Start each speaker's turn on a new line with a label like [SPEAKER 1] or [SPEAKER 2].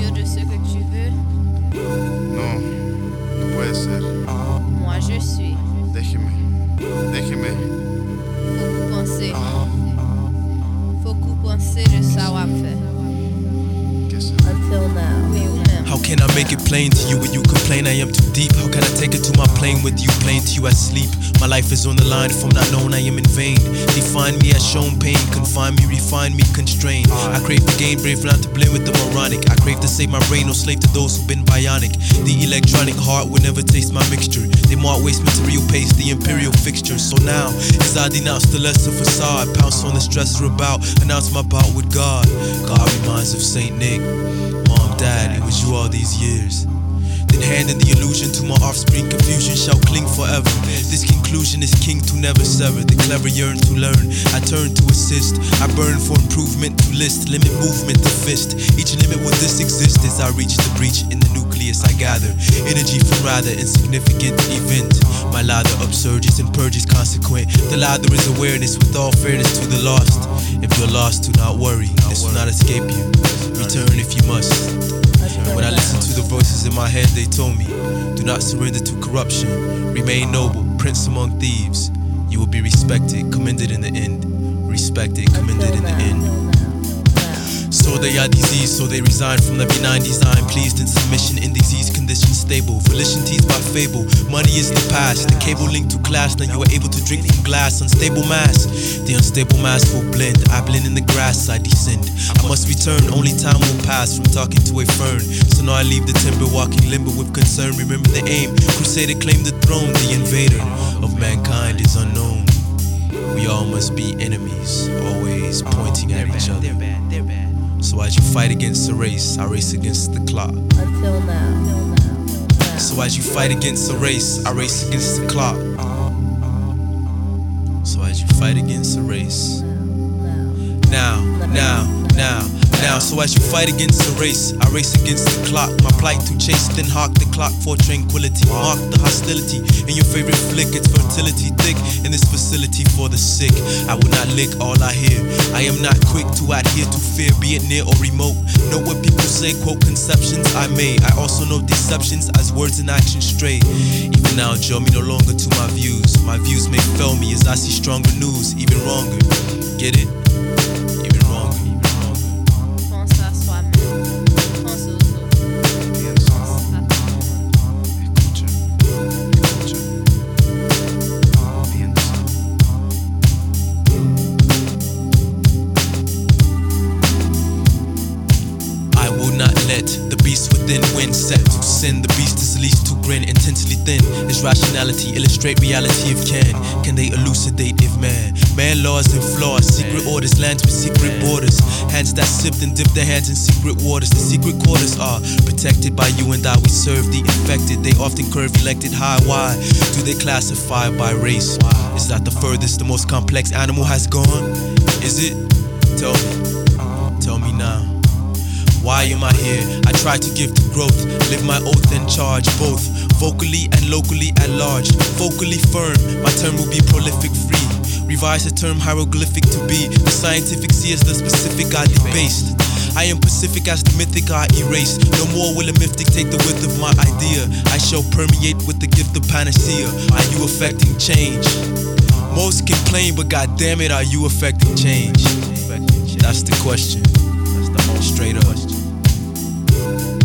[SPEAKER 1] mieux de ce que tu veux?
[SPEAKER 2] No, no puede ser.
[SPEAKER 1] Moi je suis.
[SPEAKER 2] Déjeme, déjeme.
[SPEAKER 1] Faut que penser de ça ou à faire.
[SPEAKER 2] ¿Qué es?
[SPEAKER 1] Until now. Oui ou même.
[SPEAKER 3] How can I make it plain to you when you complain I am too deep? How can I take it to my plane with you, plain to you as sleep? My life is on the line, if I'm not known I am in vain. Define me as shown pain, confine me, refine me, constrain. I crave to gain, brave not to blend with the moronic. I crave to save my brain, no slave to those who've been bionic. The electronic heart will never taste my mixture. They mark waste material paste, the imperial fixture. So now, as I denounce the lesser facade, pounce on the stressor about, announce my bout with God. God reminds of Saint Nick. Mom, Dad, it was you all these years. Then hand in the illusion to my offspring, confusion shall cling forever. This conclusion is king to never sever. The clever yearn to learn, I turn to assist. I burn for improvement to list, limit movement to fist. Each limit will this exist as I reach the breach in the nucleus I gather. Energy from rather insignificant event. My lather upsurges and purges consequent. The lather is awareness with all fairness to the lost. If you're lost, do not worry, this will not escape you. Return if you must. When I listen to the voices in my head, they told me, do not surrender to corruption. Remain noble, prince among thieves. You will be respected, commended in the end. Respected, commended in the end. So they are diseased, so they resign from the benign design. Pleased in submission, in disease conditions stable. Volition teased by fable, money is the past. The cable linked to class, now you are able to drink from glass. Unstable mass, the unstable mass will blend. I blend in the grass, I descend. I must return, only time will pass from talking to a fern. So now I leave the timber, walking limber with concern. Remember the aim, crusader claim the throne. The invader of mankind is unknown. We all must be enemies, always pointing at each other.
[SPEAKER 1] They're bad.
[SPEAKER 3] So as you fight against a race, I race against the clock.
[SPEAKER 1] Until now.
[SPEAKER 3] So as you fight against a race, I race against the clock. So as you fight against a race. Now. So as you fight against a race, I race against the clock. My plight to chase, then hawk the clock for tranquility. Mark the hostility in your favorite flick. It's fertility thick in this facility for the sick. I will not lick all I hear. I am not quick to adhere to fear, be it near or remote. Know what people say, quote conceptions I made. I also know deceptions as words and actions stray. Even now, draw me no longer to my views. My views may fail me as I see stronger news, even wronger. Get it? Even wronger.
[SPEAKER 1] Pense à soi-même. Pense aux autres.
[SPEAKER 2] Piensa,
[SPEAKER 1] Pense à toi.
[SPEAKER 2] escucha, piensa.
[SPEAKER 3] I will not let the beast within win. Set to sin, the beast is least to grin. Intensely thin is rationality, illustrate reality if can they elucidate if man laws and flaws, secret orders, lands with secret borders, hands that sipped and dipped their hands in secret waters. The secret quarters are protected by you and I. We serve the infected, they often curve elected high. Why do they classify by race? Is that the furthest the most complex animal has gone? Is it? Tell me now. Why am I here? I try to give to growth, live my oath and charge both, vocally and locally at large. Vocally firm, my term will be prolific free. Revise the term hieroglyphic to be. The scientific see as the specific I debased. I am pacific as the mythic I erase. No more will a myth dictate the width of my idea. I shall permeate with the gift of panacea. Are you affecting change? Most complain, but goddamn it, are you affecting change? That's the question. Straight up.